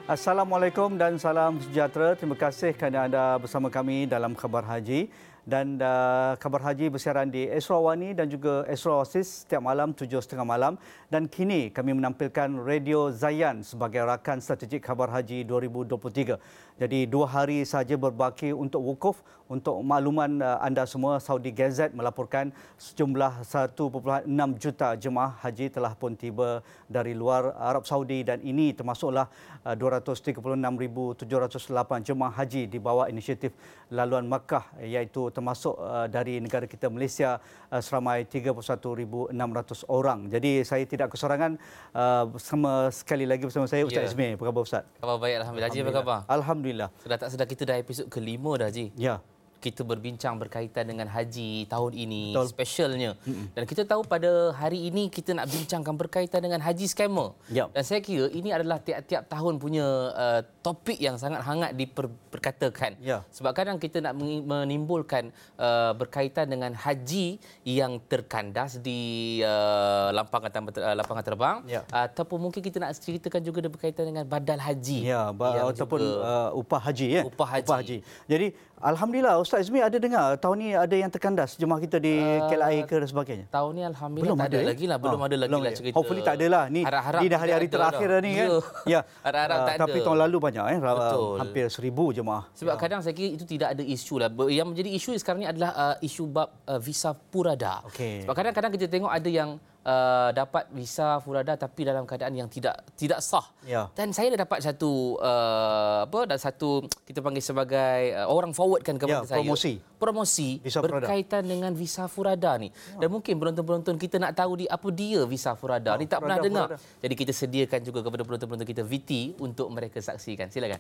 Assalamualaikum dan salam sejahtera. Terima kasih kerana anda bersama kami dalam Khabar Haji. Dan Khabar Haji bersiaran di Astro Awani dan juga Astro Oasis setiap malam 7.30 malam. Dan kini kami menampilkan Radio Zayan sebagai rakan strategik Khabar Haji 2023. Jadi 2 hari sahaja berbaki untuk wukuf. Untuk makluman anda semua, Saudi Gazette melaporkan sejumlah 1.6 juta jemaah haji telah pun tiba dari luar Arab Saudi, dan ini termasuklah 236,708 jemaah haji di bawah inisiatif laluan Makkah, iaitu termasuk dari negara kita Malaysia seramai 31,600 orang. Jadi saya tidak kesorangan, sekali lagi bersama saya Ustaz Izmir. Apa khabar Ustaz? Khabar baik, alhamdulillah. Haji, apa khabar? Alhamdulillah. Sudah tak sedar kita dah episod ke-5 dah, Haji. Ya. Kita berbincang berkaitan dengan haji tahun ini. Betul. Specialnya. Dan kita tahu pada hari ini kita nak bincangkan berkaitan dengan haji scammer. Yep. Dan saya kira ini adalah tiap-tiap tahun punya topik yang sangat hangat diperkatakan. Ya. Sebab kadang kita nak menimbulkan berkaitan dengan haji yang terkandas di lapangan terbang. Ya. Ataupun mungkin kita nak ceritakan juga berkaitan dengan badal haji. Ya, ataupun upah haji ya. Upah haji. Jadi alhamdulillah Ustaz Izmir ada dengar tahun ni ada yang terkandas jemaah kita di KLIA ke dan sebagainya. Tahun ni alhamdulillah belum tak ada lagi lah, belum ada lagi lah cerita. Hopefully tak ada lah. Ni harap-harap dah hari-hari terakhir dah ni kan. Ya. Harap-harap tak ada. Tapi tahun lalu banyak Betul. hampir 1,000 jemaah. Sebab kadang saya kira itu tidak ada isu lah. Yang menjadi isu sekarang ni adalah isu bab visa purada. Okey. Sebab kadang-kadang kita tengok ada yang dapat visa purada tapi dalam keadaan yang tidak sah. Ya. Dan saya dah dapat satu kita panggil sebagai orang forwardkan kepada saya. Promosi visa berkaitan dengan visa furada ni. Dan mungkin penonton-penonton kita nak tahu apa dia visa furada ni, tak pernah dengar. Jadi kita sediakan juga kepada penonton-penonton kita VT untuk mereka saksikan. Silakan.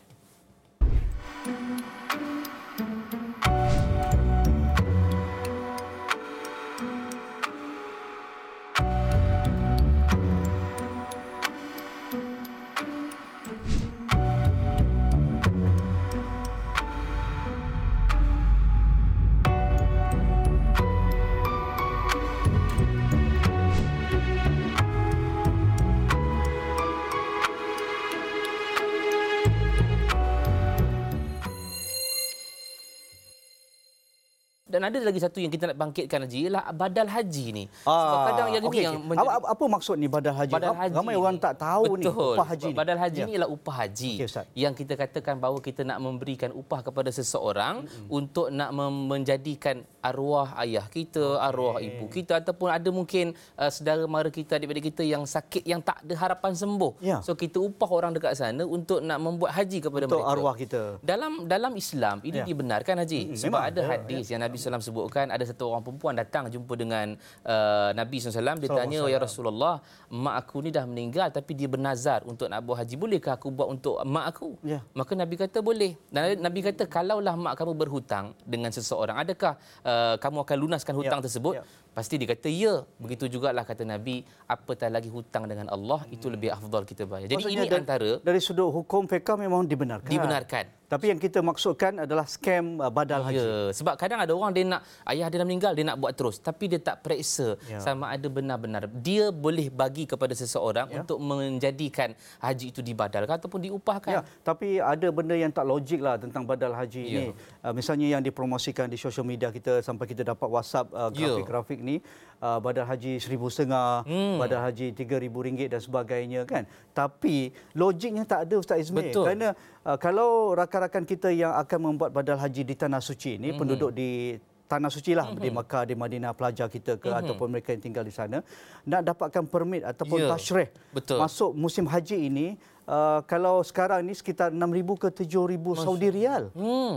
Dan ada lagi satu yang kita nak bangkitkan, Haji, ialah badal haji ni. Sebab kadang yang ini yang menjadi... Apa maksud ni badal haji? Ramai orang tak tahu. Betul. Ni upah haji ni. Badal haji ni ialah upah haji. Yang kita katakan bahawa kita nak memberikan upah kepada seseorang untuk nak menjadikan arwah ayah kita, arwah ibu kita, ataupun ada mungkin saudara mara kita, adik-adik kita yang sakit, yang tak ada harapan sembuh. Ya. So kita upah orang dekat sana untuk nak membuat haji kepada untuk mereka. Arwah kita. Dalam Islam ini dibenarkan, Haji. Sebab ada hadis yang Nabi SAW sebutkan, ada satu orang perempuan datang jumpa dengan Nabi SAW. Dia tanya, "Ya Rasulullah, mak aku ni dah meninggal tapi dia bernazar untuk nak buat haji. Bolehkah aku buat untuk mak aku?" Ya. Maka Nabi kata boleh. Dan Nabi kata, kalaulah mak kamu berhutang dengan seseorang, adakah kamu akan lunaskan hutang tersebut? Pasti dia kata ya. Begitu jugalah kata Nabi, apatah lagi hutang dengan Allah, itu lebih afdal kita bayar. Jadi maksudnya ini antara dari sudut hukum fiqh memang dibenarkan. Tapi yang kita maksudkan adalah scam badal haji. Ya, sebab kadang ada orang dia nak, ayah dia dah meninggal, dia nak buat terus, tapi dia tak periksa sama ada benar-benar dia boleh bagi kepada seseorang untuk menjadikan haji itu dibadalkan ataupun diupahkan. Ya, tapi ada benda yang tak logik lah tentang badal haji ini. Misalnya yang dipromosikan di sosial media kita, sampai kita dapat WhatsApp grafik-grafik ni, badal haji 1,500, badal haji RM3,000 dan sebagainya kan. Tapi logiknya tak ada, Ustaz Izmir. Betul. Kerana kalau rakan-rakan kita yang akan membuat badal haji di Tanah Suci ni, penduduk di Tanah Suci lah, di Makkah, di Madinah, pelajar kita ke ataupun mereka yang tinggal di sana, nak dapatkan permit ataupun tashrih masuk musim haji ini, kalau sekarang ni sekitar 6,000 ke 7,000 Saudi Riyal.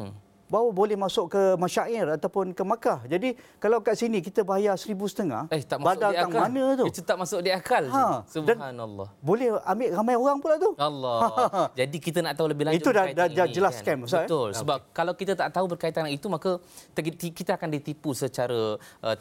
Baru boleh masuk ke Masyair ataupun ke Makkah. Jadi kalau kat sini kita bayar 1,500, badal kat mana tu? Itu tak masuk di akal. Subhanallah. Boleh ambil ramai orang pula tu. Allah. Jadi kita nak tahu lebih lanjut. Itu dah jelas scam, Ustaz. Betul. Sebab kalau kita tak tahu berkaitan dengan itu, maka kita akan ditipu secara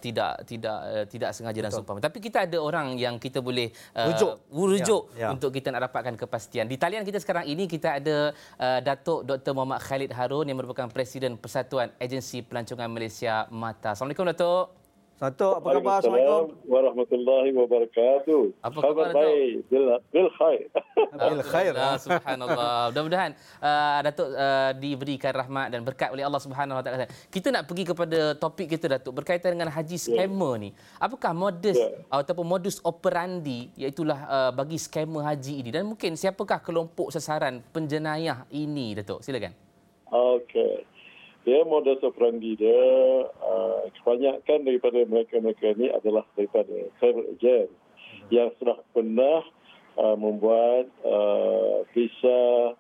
tidak sengaja dan seumpama. Tapi kita ada orang yang kita boleh rujuk untuk kita nak dapatkan kepastian. Di talian kita sekarang ini kita ada Datuk Dr. Muhammad Khalid Harun yang merupakan Presiden Persatuan Agensi Pelancongan Malaysia, MATA. Assalamualaikum, Datuk. Datuk, apa khabar? Assalamualaikum. Warahmatullahi wabarakatuh. Apa Khabar khabar, Datuk? baik. Bil khair. Bil khair. Subhanallah. Mudah-mudahan Datuk diberikan rahmat dan berkat oleh Allah Subhanahu Wa Taala. Kita nak pergi kepada topik kita, Datuk, berkaitan dengan haji scammer ni. Apakah ataupun modus operandi iaitulah bagi scammer haji ini, dan mungkin siapakah kelompok sasaran penjenayah ini, Datuk? Silakan. Okey. Dia modus operandi dia, kebanyakan daripada mereka-mereka ini adalah daripada travel agent yang sudah pernah membuat visa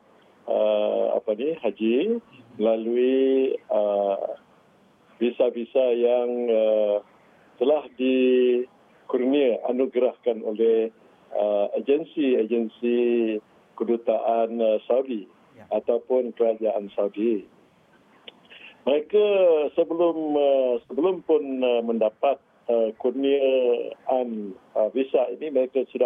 haji melalui visa-visa yang telah dikurnia anugerahkan oleh agensi-agensi kedutaan Saudi ataupun kerajaan Saudi. Mereka sebelum pun mendapat kurniaan visa ini, mereka sudah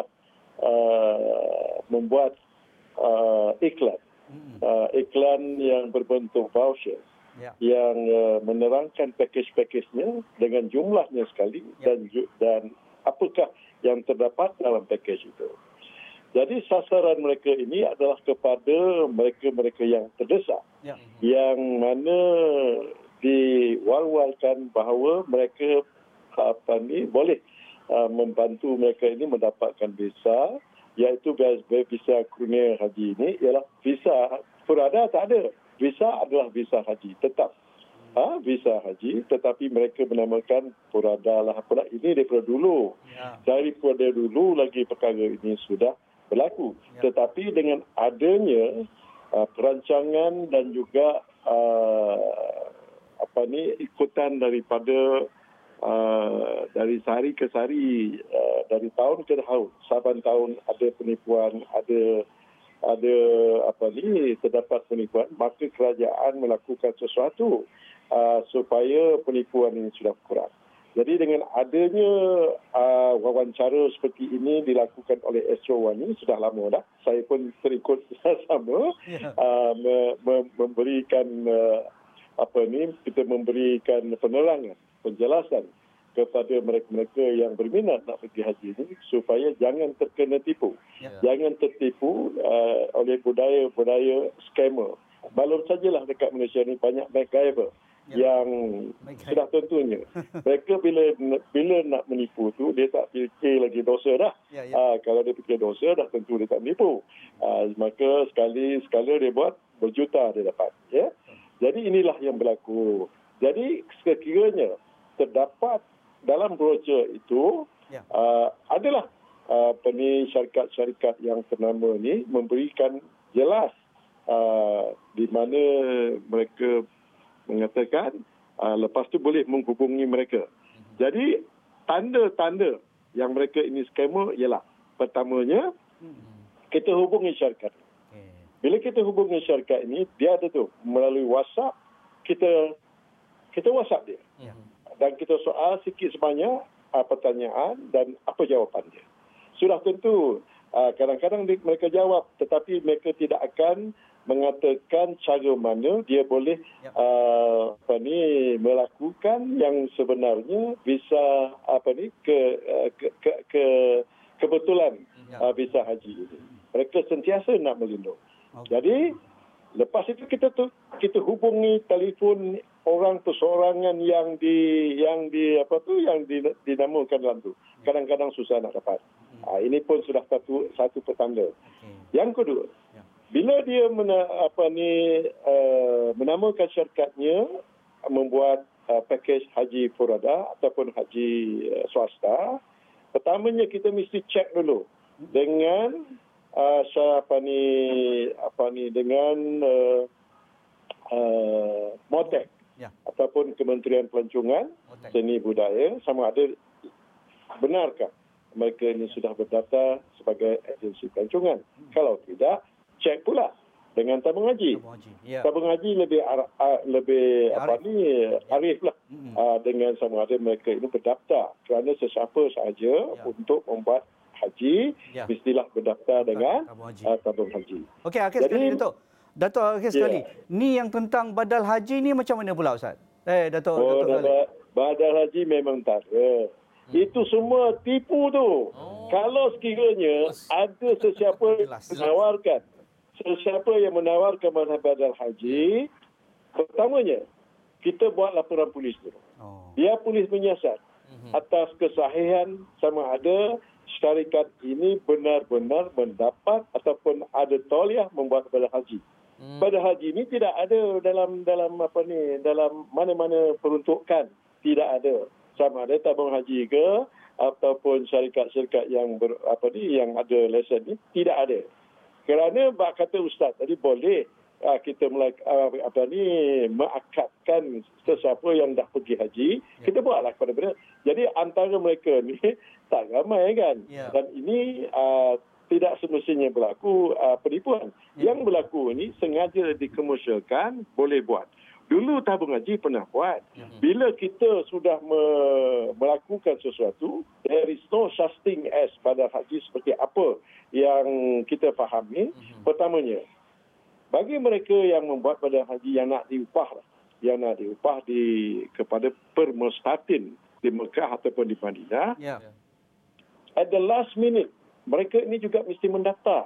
membuat iklan yang berbentuk voucher yang menerangkan package-package-nya dengan jumlahnya sekali dan apakah yang terdapat dalam package itu. Jadi sasaran mereka ini adalah kepada mereka-mereka yang terdesak, yang mana diwar-warkan bahawa mereka boleh membantu mereka ini mendapatkan visa, iaitu visa kurnia haji ini ialah visa purada tak ada. Visa adalah visa haji tetap. Visa haji, tetapi mereka menamakan purada lah. Ini daripada dulu. Daripada dulu lagi perkara ini sudah berlaku. Tetapi dengan adanya perancangan dan juga ikutan daripada dari sehari ke sehari, dari tahun ke tahun, saban tahun ada penipuan, terdapat penipuan, maka kerajaan melakukan sesuatu supaya penipuan ini sudah kurang. Jadi dengan adanya wawancara seperti ini dilakukan oleh Astro One, sudah lama dah. Saya pun terikut sama memberikan kita memberikan penerangan, penjelasan kepada mereka-mereka yang berminat nak pergi haji ini supaya jangan terkena tipu. Jangan tertipu oleh budaya-budaya scammer. Belum sajalah dekat Malaysia ni banyak MacGyver yang sudah tentunya mereka bila nak menipu tu dia tak fikir lagi dosa dah. Kalau dia fikir dosa dah tentu dia tak menipu. Maka sekali dia buat berjuta dia dapat. Jadi inilah yang berlaku. Jadi sekiranya terdapat dalam brochure itu adalah syarikat-syarikat yang ternama ni memberikan jelas di mana mereka mengatakan lepas tu boleh menghubungi mereka. Jadi tanda-tanda yang mereka ini scammer ialah pertamanya kita hubungi syarikat. Bila kita hubungi syarikat ini, dia ada tu melalui WhatsApp, kita WhatsApp dia. Dan kita soal sikit sebanyak pertanyaan dan apa jawapan dia. Sudah tentu kadang-kadang mereka jawab, tetapi mereka tidak akan mengatakan cara mana dia boleh melakukan yang sebenarnya bisa kebetulan visa haji ini. Mereka sentiasa nak melindung. Jadi lepas itu kita hubungi telefon orang perseorangan yang dinamakan dalam tu. Kadang-kadang susah nak dapat. Ini pun sudah satu petanda. Yang kedua, bila dia menamakan syarikatnya membuat pakej haji furada ataupun haji swasta, pertamanya kita mesti cek dulu dengan dengan MOTEK ataupun Kementerian Pelancongan Seni Budaya, sama ada benarkah mereka ini sudah berdaftar sebagai agensi pelancongan. Kalau tidak, cek pula dengan tabung haji. Tabung haji lebih arif lah dengan sama ada mereka ini berdaftar, kerana sesiapa sahaja untuk membuat haji mestilah berdaftar dengan tabung haji. Okey, akhir sekali Datuk akhir sekali. Ni yang tentang badal haji ni macam mana pula Ustaz? Datuk. badal haji memang tak ada. Itu semua tipu tu. Kalau sekiranya ada sesiapa yang menawarkan badal haji, pertamanya kita buat laporan polis dulu. Dia polis menyiasat atas kesahihan sama ada syarikat ini benar-benar mendapat ataupun ada tauliah membuat badal haji. Badal haji ini tidak ada dalam mana-mana peruntukan, tidak ada. Sama ada tabung haji ke ataupun syarikat-syarikat yang yang ada lesen ni tidak ada. Kerana kata ustaz tadi boleh kita mengakadkan sesiapa yang dah pergi haji, kita buatlah kepada mereka. Jadi antara mereka ni tak ramai kan. Dan ini tidak semestinya berlaku penipuan. Yang berlaku ni sengaja dikomersialkan, boleh buat. Dulu tabung haji pernah buat. Bila kita sudah melakukan sesuatu, there is no such thing as badal haji seperti apa yang kita fahami. Pertamanya, bagi mereka yang membuat badal haji yang nak diupah kepada permustatin di Mekah ataupun di Madinah, at the last minute, mereka ini juga mesti mendaftar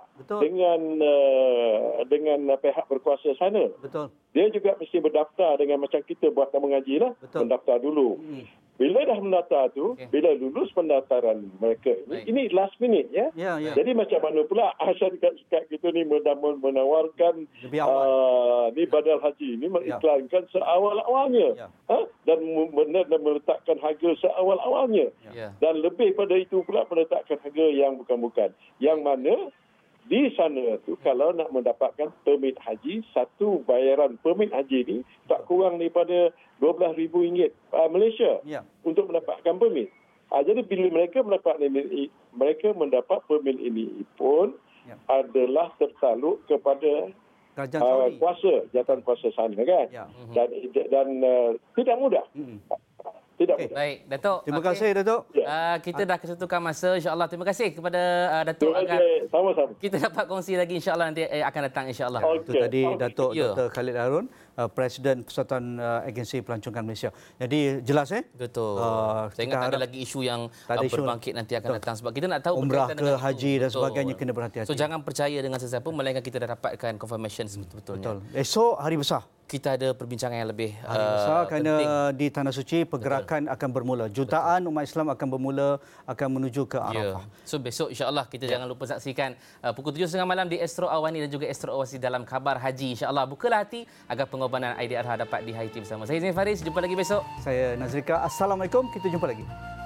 dengan pihak berkuasa sana. Betul. Dia juga mesti berdaftar dengan macam kita buat tabung haji lah. Mendaftar dulu. Bila dah mendaftar tu, bila lulus pendaftaran mereka, ini last minute ya. Jadi macam mana pula syarikat kita ni menawarkan ni badal haji ni mengiklankan seawal-awalnya. Dan meletakkan harga seawal-awalnya. Dan lebih pada itu pula meletakkan harga yang bukan-bukan. Yang mana di sana tu kalau nak mendapatkan permit haji, satu bayaran permit haji ni tak kurang daripada RM12,000 Malaysia untuk mendapatkan permit. Jadi bila mereka mendapat permit ini pun adalah tertaluk kepada jawatan kuasa sana kan. Dan tidak mudah. Tidak mudah. Baik, Datuk. Terima kasih, Datuk. Kita dah ketentukan masa, insya-Allah. Terima kasih kepada Datuk agar sama-sama. kita dapat kongsi lagi, insya-Allah nanti akan datang, insya-Allah. Itu tadi Datuk Dr. Khalid Harun, Presiden Persatuan Agensi Pelancongan Malaysia. Jadi jelas Betul. Saya ingat ada lagi isu yang berbangkit nanti akan datang sebab kita nak tahu umrah ke haji dan sebagainya kena berhati-hati. So jangan percaya dengan sesiapa melainkan kita dah dapatkan confirmation betul-betulnya. Betul. Esok hari besar. Kita ada perbincangan yang lebih hari besar kerana di Tanah Suci pergerakan akan bermula. Jutaan umat Islam akan menuju ke Arafah. So besok insya-Allah kita jangan lupa saksikan pukul 7.30 malam di Astro Awani dan juga Astro Awasi dalam Khabar Haji. Insya-Allah bukalah hati agar pengorbanan Aidiladha dapat dihayati bersama. Saya Zain Faris, jumpa lagi besok. Saya Nazrika. Assalamualaikum, kita jumpa lagi.